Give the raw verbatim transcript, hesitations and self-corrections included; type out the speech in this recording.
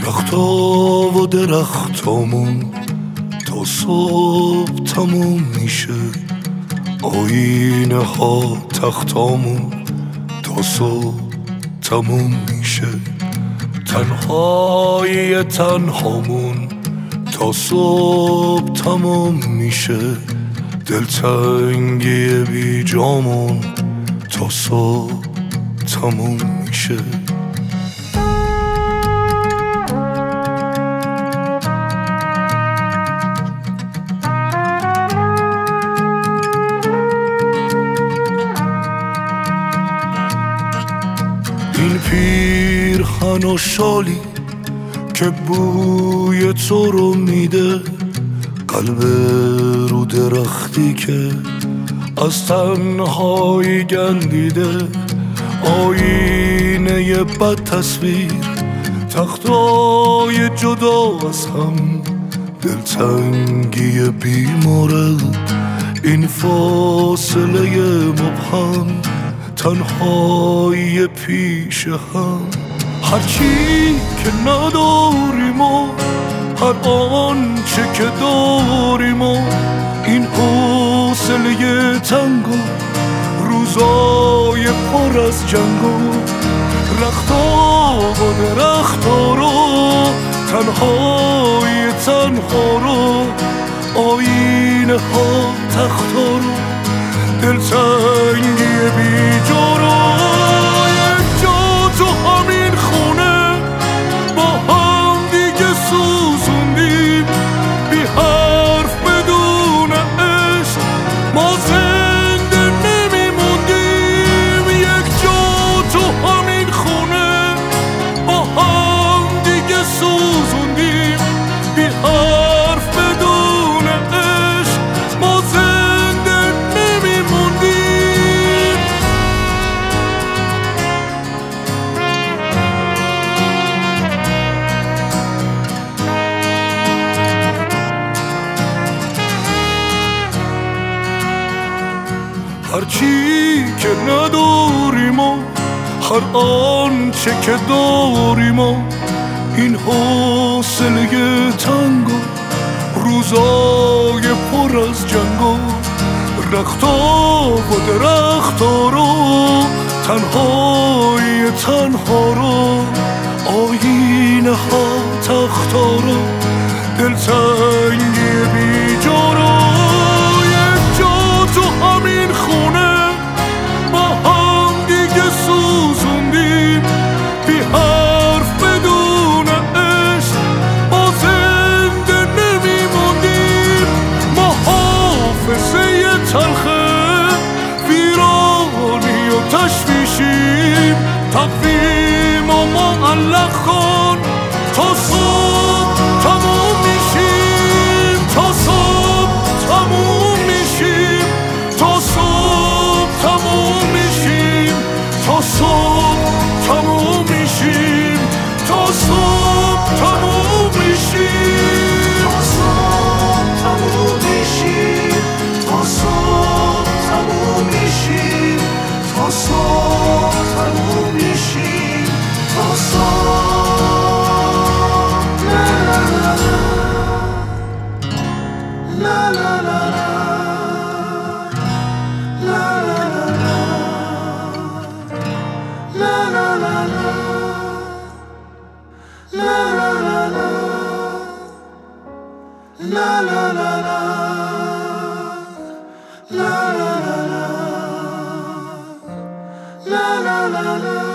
رختا و درختامون تا صبح تموم میشه، آینه ها تختامون تا صبح تموم میشه، تنهای تنهامون تا صبح تموم میشه، دلتنگی بی جامون تا صبح تموم میشه. این پیرهن و شالی که بوی تو رو میده، قلب رو درختی که از تنهایی گندیده، آینه بد تصویر، تختای جدا از هم، دلتنگی بیمورد، این فاصله مبهم، تنهایی پیش هم. هرچی که نداریم و هر آنچه که داریم و این حوصله تنگ و روزای پر از جنگ و رختا و درختا رو، تنهای تنها رو، آینه ها تختا رو، دلتنگی بی جا رو. یک جا تو همین خونه با هم دیگه سوزوندیم، بی حرف بدون عشق ما زنده نمیموندیم. یک جا تو همین خونه با هم دیگه سوزوندیم، بی حرف بدون عشق ما زنده نمیموندیم. هرچی که نداریم و هر آنچه که داریم و این حوصله تنگ و روزای پر از جنگ و رختا و درختا رو، تنهای تنها رو، آینه ها تختا رو، دلتنگی بی جا رو. یک جا تو همین خونه با هم دیگه سوزوندیم، بی حرف بدون عشق ما زنده نمیموندیم. ما حافظه تلخه ویرانی و تشویشیم، تقویم و معلق کن تا صبح تموم میشیم، تا صبح تموم میشیم، تا صبح تموم میشیم، تا صبح تموم میشیم، تا صبح تموم میشیم، تا صبح تموم میشیم، تا صبح تموم میشیم، تا صبح تموم میشیم، تا صبح. لا لا لا لا لا لا لا La la la la, la la la la, la la la la.